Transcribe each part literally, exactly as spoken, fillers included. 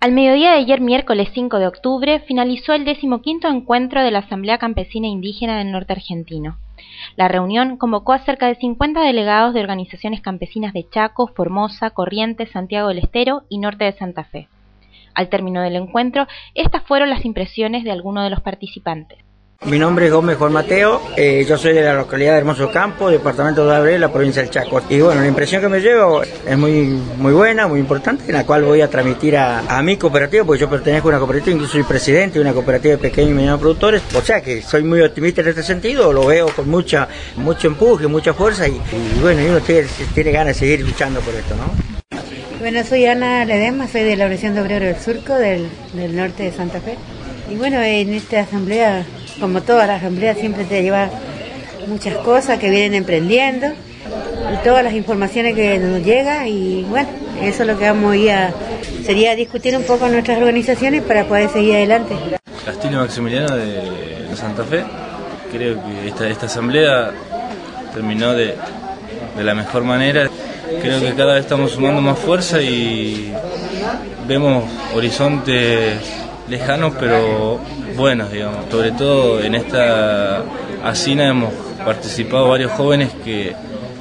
Al mediodía de ayer, miércoles cinco de octubre, finalizó el decimoquinto encuentro de la Asamblea Campesina Indígena del Norte Argentino. La reunión convocó a cerca de cincuenta delegados de organizaciones campesinas de Chaco, Formosa, Corrientes, Santiago del Estero y Norte de Santa Fe. Al término del encuentro, estas fueron las impresiones de algunos de los participantes. Mi nombre es Gómez Juan Mateo, eh, yo soy de la localidad de Hermoso Campo, departamento de Abril, la provincia del Chaco. Y bueno, la impresión que me llevo es muy muy buena, muy importante, en la cual voy a transmitir a, a mi cooperativa, porque yo pertenezco a una cooperativa, incluso soy presidente de una cooperativa de pequeños y medianos productores. O sea que soy muy optimista en este sentido, lo veo con mucha mucho empuje, mucha fuerza y, y bueno, y uno tiene, tiene ganas de seguir luchando por esto, ¿no? Bueno, soy Ana Ledesma, soy de la Organización de Obreros del Surco, del, del norte de Santa Fe. Y bueno, en esta asamblea, como todas las asambleas, siempre te lleva muchas cosas que vienen emprendiendo y todas las informaciones que nos llegan. Y bueno, eso es lo que vamos a ir a, sería discutir un poco nuestras organizaciones para poder seguir adelante. Castillo Maximiliano de, de Santa Fe. Creo que esta, esta asamblea terminó de, de la mejor manera. Creo que cada vez estamos sumando más fuerza y vemos horizontes lejanos pero buenos, digamos. Sobre todo en esta asina hemos participado varios jóvenes que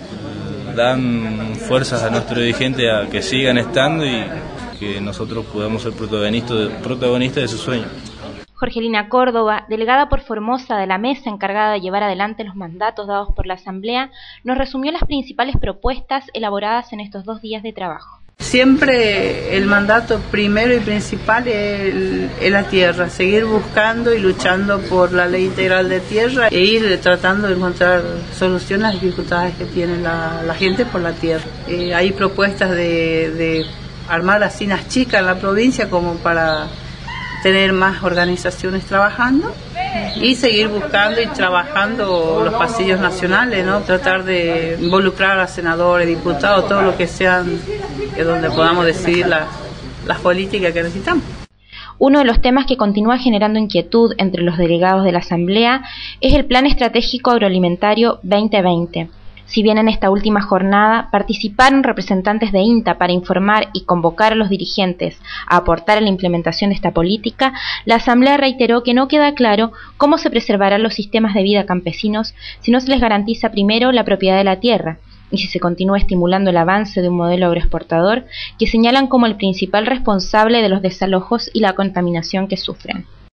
dan fuerzas a nuestro dirigente a que sigan estando y que nosotros podamos ser protagonistas, protagonistas de su sueño. Jorgelina Córdoba, delegada por Formosa de la mesa encargada de llevar adelante los mandatos dados por la Asamblea, nos resumió las principales propuestas elaboradas en estos dos días de trabajo. Siempre el mandato primero y principal es, es la tierra, seguir buscando y luchando por la ley integral de tierra e ir tratando de encontrar soluciones a las dificultades que tiene la, la gente por la tierra. Eh, hay propuestas de, de armar hacinas chicas en la provincia como para tener más organizaciones trabajando y seguir buscando y trabajando los pasillos nacionales, ¿no? Tratar de involucrar a senadores, diputados, todo lo que sean, que donde podamos decidir la, las políticas que necesitamos. Uno de los temas que continúa generando inquietud entre los delegados de la Asamblea es el Plan Estratégico Agroalimentario veinte veinte. Si bien en esta última jornada participaron representantes de INTA para informar y convocar a los dirigentes a aportar a la implementación de esta política, la Asamblea reiteró que no queda claro cómo se preservarán los sistemas de vida campesinos si no se les garantiza primero la propiedad de la tierra y si se continúa estimulando el avance de un modelo agroexportador que señalan como el principal responsable de los desalojos y la contaminación que sufren.